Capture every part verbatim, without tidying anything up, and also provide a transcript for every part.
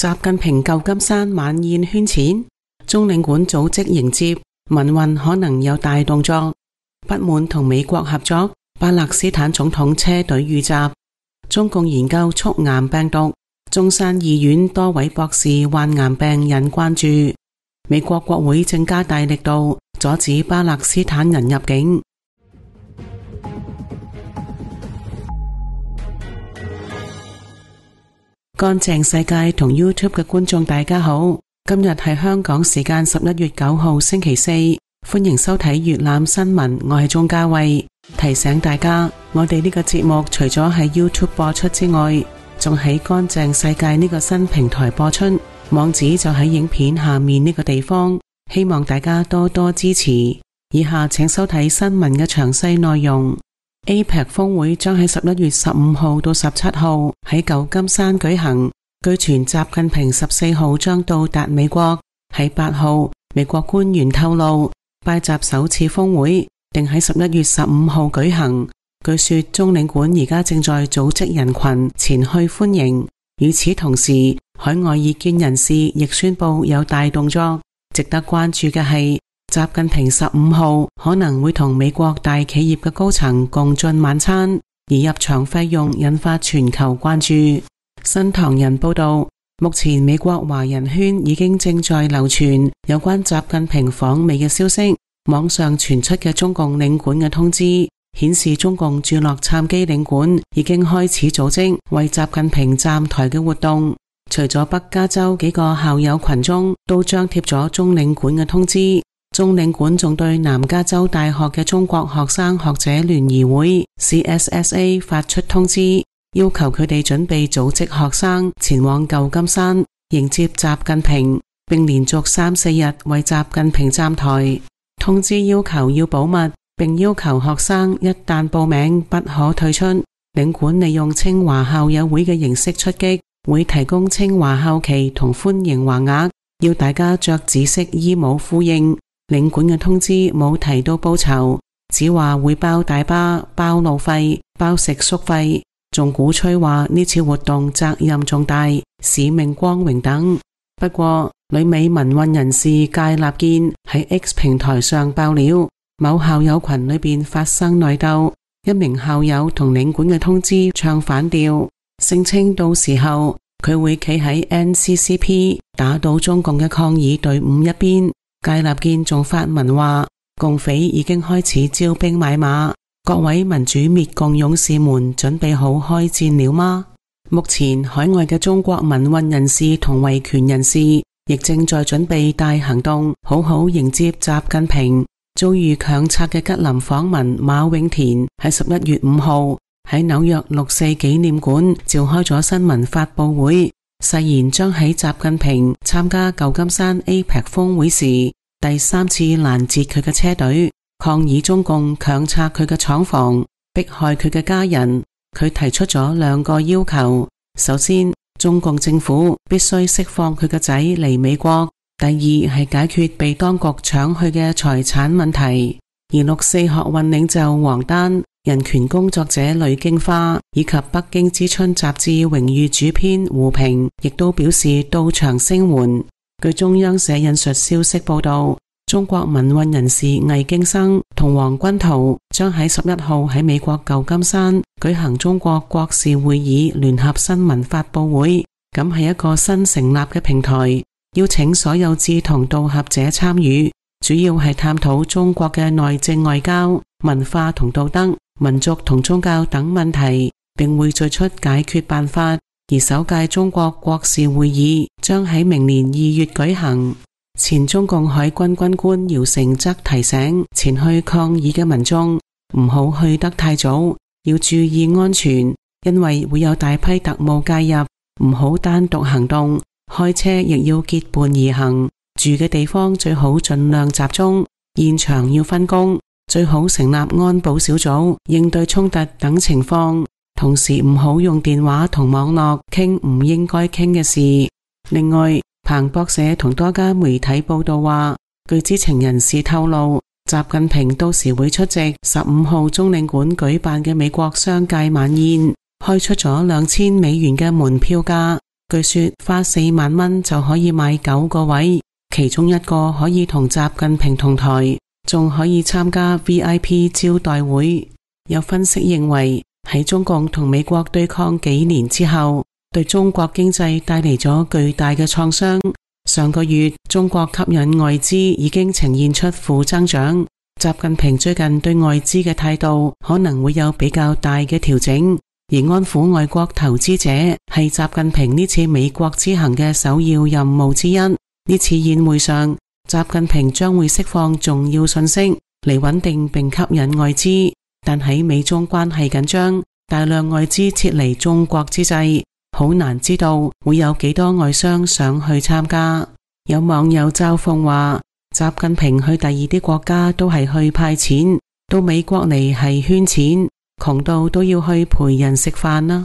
習近平舊金山晚宴圈錢，中領館組織迎接民運可能有大動作，不滿同美國合作，巴勒斯坦總統車隊遇襲，中共研究促癌病毒，中山醫院多位博士患癌病引關注，美國國會正加大力度阻止巴勒斯坦人入境。乾淨世界同 YouTube 嘅觀眾大家好，今日係香港時間十一月九號星期四，歡迎收睇粵覽新聞，我係鍾嘉慧。提醒大家，我哋呢個節目除咗喺 YouTube 播出之外，仲喺乾淨世界呢個新平台播出，網址就喺影片下面呢個地方，希望大家多多支持。以下請收睇新聞嘅詳細內容。A P E C 峰會將喺十一月十五號到十七號喺舊金山舉行，據傳習近平十四號將到達美國。喺八號，美國官員透露，拜習首次峰會定喺十一月十五號舉行。據說中領館而家正在組織人群前去歡迎。與此同時，海外異見人士亦宣布有大動作。值得關注嘅係，習近平十五號可能會同美國大企業嘅高層共進晚餐，而入場費用引發全球關注。新唐人報道，目前美國華人圈已經正在流傳有關習近平訪美嘅消息，網上傳出嘅中共領館嘅通知顯示，中共駐洛杉磯領館已經開始組織為習近平站台嘅活動。除咗北加州幾個校友群中都張貼咗中領館嘅通知，中領館仲對南加州大學嘅中國學生學者聯誼會 C S S A 發出通知，要求佢哋準備組織學生前往舊金山迎接習近平，並連續三四日為習近平站台。通知要求要保密，並要求學生一旦報名不可退出。領館利用清華校友會嘅形式出擊，會提供清華校旗同歡迎橫額，要大家着紫色衣帽呼應。領館嘅通知冇提到報酬，只話會包大巴、包路費、包食宿費，仲鼓吹話呢次活動責任重大、使命光榮等。不過，旅美民運人士界立堅喺 X 平台上爆料，某校友群裏邊發生內鬥，一名校友同領館嘅通知唱反調，聲稱到時候佢會企喺 N C C P 打倒中共嘅抗議隊伍一邊。界立堅仲發文話，共匪已經開始招兵買馬，各位民主滅共勇士們準備好開戰了嗎？目前海外嘅中國民運人士同維權人士亦正在準備大行動，好好迎接習近平。遭遇強拆嘅吉林訪民馬永田喺十一月五號喺紐約六四紀念館召開咗新聞發佈會，誓言將喺習近平參加舊金山 A P E C 峰會時第三次攔截佢嘅車隊，抗議中共強拆佢嘅廠房，迫害佢嘅家人。佢提出咗兩個要求，首先，中共政府必須釋放佢嘅仔嚟美國，第二係解決被當局搶去嘅財產問題。而六四學運領袖王丹、人權工作者呂京花以及北京之春雜誌榮譽主編胡平亦都表示到場聲援。據中央社引述消息報道，中國民運人士魏京生同黃君濤將喺十一號喺美國舊金山舉行中國國事會議聯合新聞發佈會，咁係一個新成立嘅平台，邀請所有志同道合者參與，主要係探討中國嘅內政外交、文化同道德、民族同宗教等問題，並會最出解決辦法。而首屆中國國事會議將喺明年二月舉行。前中共海軍軍官姚成則提醒前去抗議嘅民眾唔好去得太早，要注意安全，因為會有大批特務介入，唔好單獨行動，開車亦要結伴而行，住嘅地方最好盡量集中，現場要分工，最好成立安保小組應對衝突等情況，同時唔好用電話同網絡傾唔應該傾嘅事。另外，彭博社同多家媒體報道話，據知情人士透露，習近平到時會出席十五號中領館舉辦嘅美國商界晚宴，開出咗兩千美元嘅門票價。 據說花四萬蚊就可以買九個位，其中一個可以同習近平同台，仲可以參加 V I P 招待會。有分析認為，喺中共同美國對抗幾年之後，對中國經濟帶嚟咗巨大嘅創傷。上個月，中國吸引外資已經呈現出負增長。習近平最近對外資嘅態度可能會有比較大嘅調整，而安撫外國投資者係習近平呢次美國之行嘅首要任務之一。呢次宴會上，習近平將會釋放重要信息嚟穩定並吸引外資，但喺美中關係緊張、大量外資撤離中國之際，好難知道會有幾多外商想去參加。有網友嘲諷話，習近平去第二啲國家都係去派錢，到美國嚟係圈錢，窮到都要去陪人食飯啦。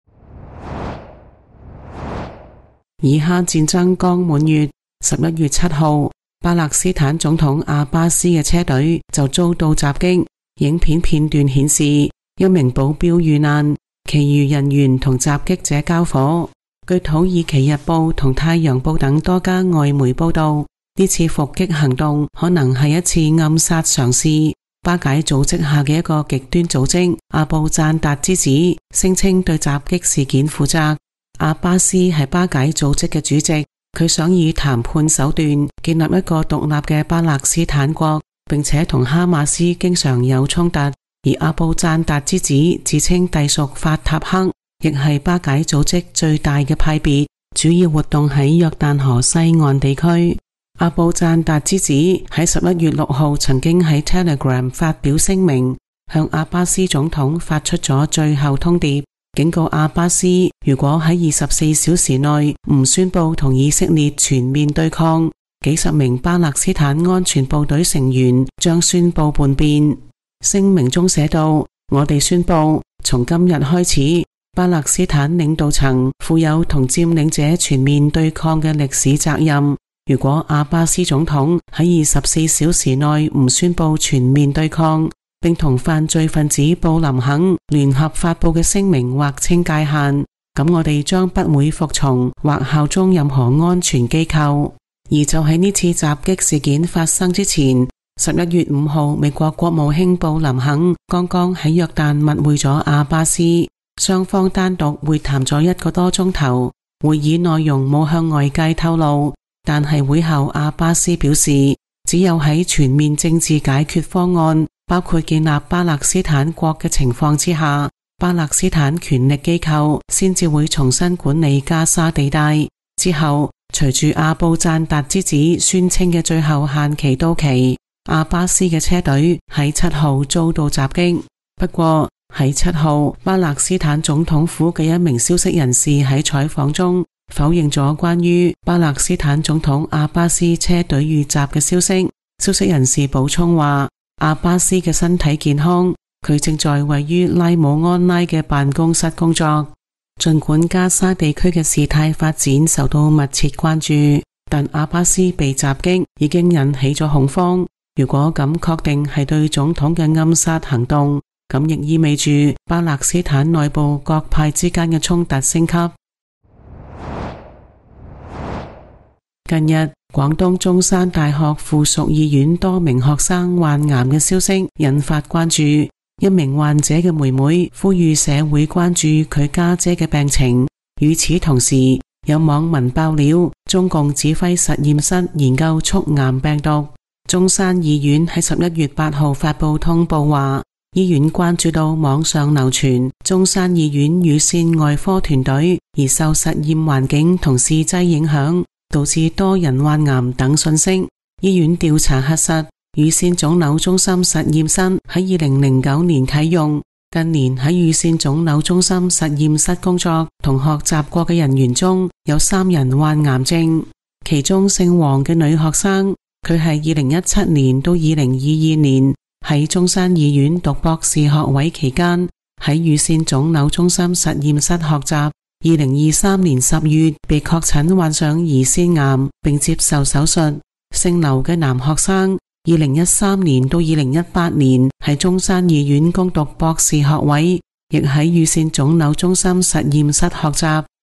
以哈戰爭剛滿月，十一月七號，巴勒斯坦總統阿巴斯嘅車隊就遭到襲擊。影片片段顯示，一名保鏢遇難，其餘人員同襲擊者交火。據土耳其日報同太陽報等多家外媒報道，呢次伏擊行動可能係一次暗殺嘗試。巴解組織下嘅一個極端組織阿布贊達之子聲稱對襲擊事件負責。阿巴斯係巴解組織嘅主席，佢想以談判手段建立一個獨立嘅巴勒斯坦國，並且同哈馬斯經常有衝突。而阿布贊達之子自稱隸屬法塔赫，亦係巴解組織最大嘅派別，主要活動喺約旦河西岸地區。阿布贊達之子喺十一月六號曾經喺 Telegram 發表聲明，向阿巴斯總統發出咗最後通牒，警告阿巴斯如果喺二十四小時內唔宣布同以色列全面對抗，幾十名巴勒斯坦安全部隊成員將宣布叛變。聲明中寫道，我哋宣布從今日開始，巴勒斯坦領導層負有同佔領者全面對抗嘅歷史責任。如果阿巴斯總統喺二十四小時內唔宣布全面對抗，並同犯罪分子布林肯聯合發佈嘅聲明劃清界限，咁我哋將不會服從或效忠任何安全機構。而就喺呢次襲擊事件發生之前，十一月五號，美國國務卿布林肯剛剛喺約旦密會咗阿巴斯，雙方單獨會談咗一個多鐘頭，會議內容冇向外界透露。但係會後阿巴斯表示，只有喺全面政治解決方案，包括建立巴勒斯坦國嘅情況之下，巴勒斯坦權力機構先至會重新管理加沙地帶。之後，隨住阿布贊達之子宣稱嘅最後限期到期，阿巴斯嘅車隊喺七號遭到襲擊。不過喺七號，巴勒斯坦總統府嘅一名消息人士喺採訪中否認咗關於巴勒斯坦總統阿巴斯車隊遇襲嘅消息。消息人士補充話，阿巴斯嘅身體健康，佢正在位於拉姆安拉嘅辦公室工作。盡管加沙地區嘅事態發展受到密切關注，但阿巴斯被襲擊已經引起咗恐慌。如果咁確定係對總統嘅暗殺行動，咁亦意味住巴勒斯坦內部各派之間嘅衝突升級。近日，廣東中山大學附屬醫院多名學生患癌嘅消息引發關注。一名患者嘅妹妹呼籲社會關注佢家姐嘅病情。與此同時，有網民爆料，中共指揮實驗室研究促癌病毒。中山醫院喺十一月八號發布通報話，醫院關注到網上流傳中山醫院乳腺外科團隊而受實驗環境同試劑影響，導致多人患癌等信息。醫院調查核實，乳腺腫瘤中心實驗室喺二零零九年啟用，近年喺乳腺腫瘤中心實驗室工作同學習過嘅人員中有三人患癌症，其中姓黃嘅女學生，佢係二零一七年到二零二二年喺中山醫院讀博士學位期間喺乳腺腫瘤中心實驗室學習。二零二三年十月被確診患上胰腺癌並接受手術。姓劉嘅男學生二零一三年到二零一八年喺中山醫院攻讀博士學位，亦喺乳腺腫瘤中心實驗室學習。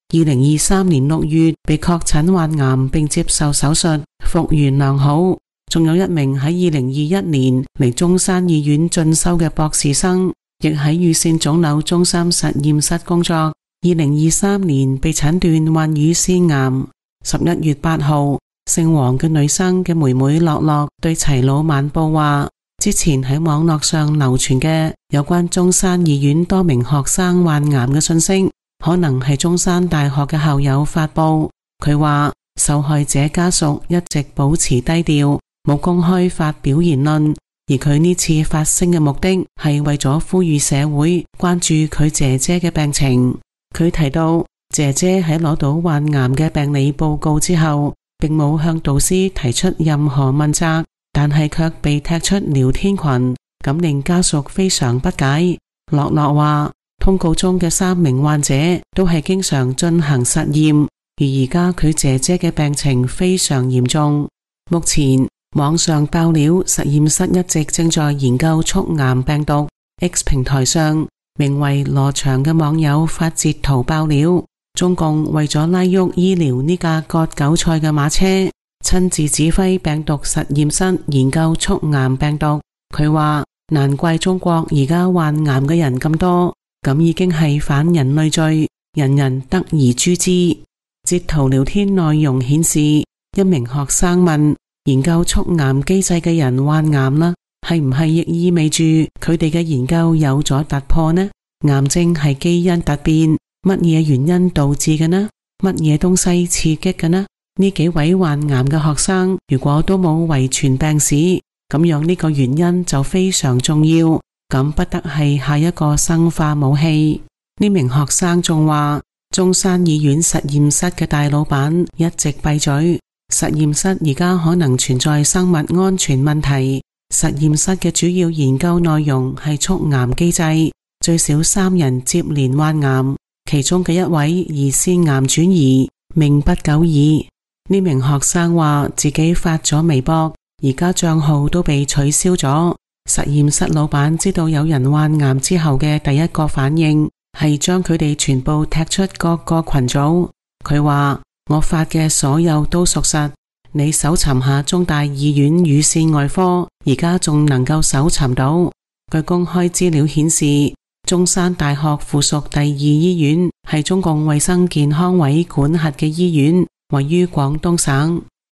二零二三年六月被確診患癌並接受手術，復原良好。仲有一名喺二零二一年嚟中山醫院進修嘅博士生，亦喺乳腺腫瘤中心實驗室工作。二零二三年被診斷患乳腺癌。十一月八號，姓黃嘅女生嘅妹妹樂樂對齊魯晚報話，之前喺網絡上流傳嘅有關中山醫院多名學生患癌嘅信息，可能係中山大學嘅校友發佈。佢話受害者家屬一直保持低調，冇公開發表言論，而佢呢次發聲嘅目的係為咗呼籲社會關注佢姐姐嘅病情。佢提到姐姐喺攞到患癌嘅病理報告之後，並冇向導師提出任何問責，但係卻被踢出聊天群，咁令家屬非常不解。樂樂話通告中嘅三名患者都係經常進行實驗，而而家佢姐姐嘅病情非常嚴重。目前網上爆料，實驗室一直正在研究促癌病毒。X 平台上名為羅翔嘅網友發截圖爆料，中共為咗拉喐醫療呢架割韭菜嘅馬車，親自指揮病毒實驗室研究促癌病毒。佢話難怪中國而家患癌嘅人咁多，咁已經係反人類罪，人人得而誅之。截圖聊天內容顯示，一名學生問研究促癌機制嘅人患癌啦，係唔係亦意味住佢哋嘅研究有咗突破呢？癌症係基因突變，乜嘢原因導致嘅呢？乜嘢東西刺激嘅呢？呢幾位患癌嘅學生如果都冇遺傳病史，咁樣呢個原因就非常重要，咁不得係下一個生化武器。呢名學生仲話，中山醫院實驗室嘅大老闆一直閉嘴，實驗室而家可能存在生物安全問題。實驗室嘅主要研究內容係促癌機制，最少三人接連患癌，其中嘅一位胰腺癌轉移，命不久矣。呢名學生話自己發咗微博，而家賬號都被取消咗。實驗室老闆知道有人患癌之後嘅第一個反應係將佢哋全部踢出各個群組。佢話我發嘅所有都屬實，你搜尋下中大醫院乳腺外科，而家仲能夠搜尋到。據公開資料顯示，中山大學附屬第二醫院係中共衛生健康委管轄嘅醫院，位於廣東省。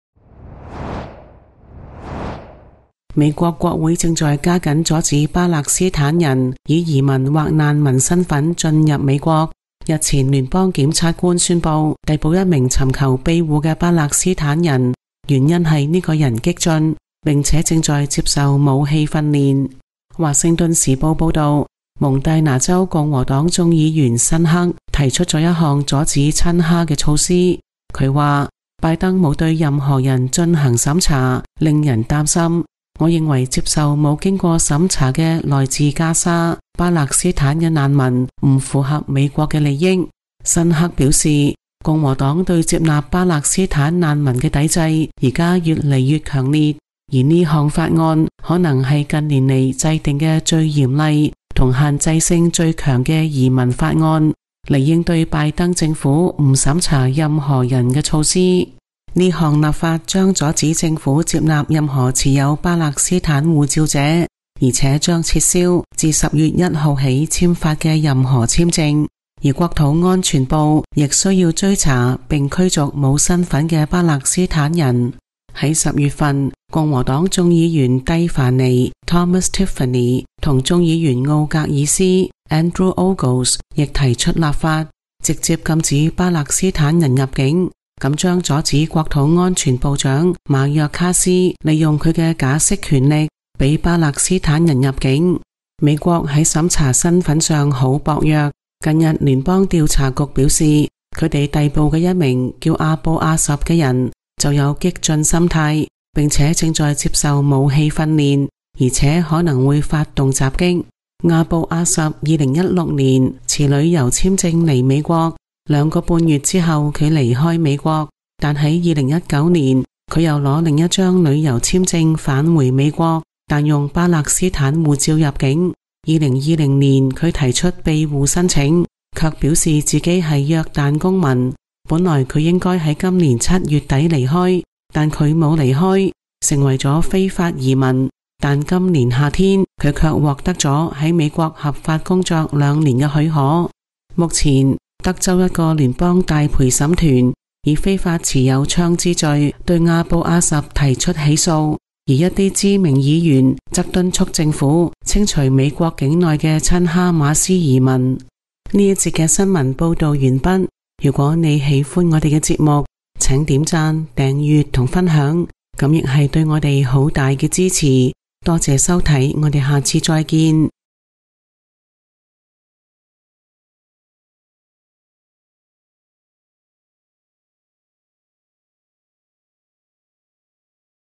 美國國會正在加緊阻止巴勒斯坦人以移民或難民身份進入美國。日前，聯邦檢察官宣布逮捕一名尋求庇護嘅巴勒斯坦人，原因係呢個人激進，並且正在接受武器訓練。華盛頓時報報道，蒙大拿州共和黨眾議員辛克提出咗一項阻止親哈嘅措施。佢話拜登冇對任何人進行審查，令人擔心。我認為接受冇經過審查嘅來自加沙、巴勒斯坦嘅難民唔符合美國嘅利益。辛克表示，共和黨對接納巴勒斯坦難民嘅抵制而家越嚟越強烈，而呢項法案可能係近年嚟制定嘅最嚴厲同限制性最強嘅移民法案，嚟應對拜登政府唔審查任何人嘅措施。呢項立法將阻止政府接納任何持有巴勒斯坦護照者，而且將撤銷自十月一號起簽發嘅任何簽證。而國土安全部亦需要追查並驅逐冇身份嘅巴勒斯坦人。喺十月份，共和黨眾議員蒂凡尼 Thomas Tiffany 同眾議員奧格爾斯 Andrew Ogles 亦提出立法，直接禁止巴勒斯坦人入境。咁將阻止國土安全部長馬約卡斯利用佢嘅假釋權力，俾巴勒斯坦人入境。美國喺審查身份上好薄弱。近日聯邦調查局表示，佢哋逮捕嘅一名叫阿布阿十嘅人就有激進心態，並且正在接受武器訓練，而且可能會發動襲擊。阿布阿十二零一六年持旅遊簽證嚟美國，兩個半月之後佢離開美國，但喺二零一九年佢又攞另一張旅遊簽證返回美國，但用巴勒斯坦護照入境。二零二零年佢提出庇護申請， 卻表示自己係約旦公民。本來佢應該喺今年七月底離開，但佢冇離開，成為咗非法移民。但今年夏天，佢卻獲得咗喺美國合法工作兩年嘅許可。目前，德州一個聯邦大陪審團以非法持有槍支罪對阿布阿什提出起訴，而一啲知名議員則敦促政府清除美國境內嘅親哈馬斯移民。呢一節嘅新聞報道完畢。如果你喜歡我哋嘅節目，請點讚、訂閱同分享，咁亦係對我哋好大嘅支持。多謝收睇，我哋下次再見。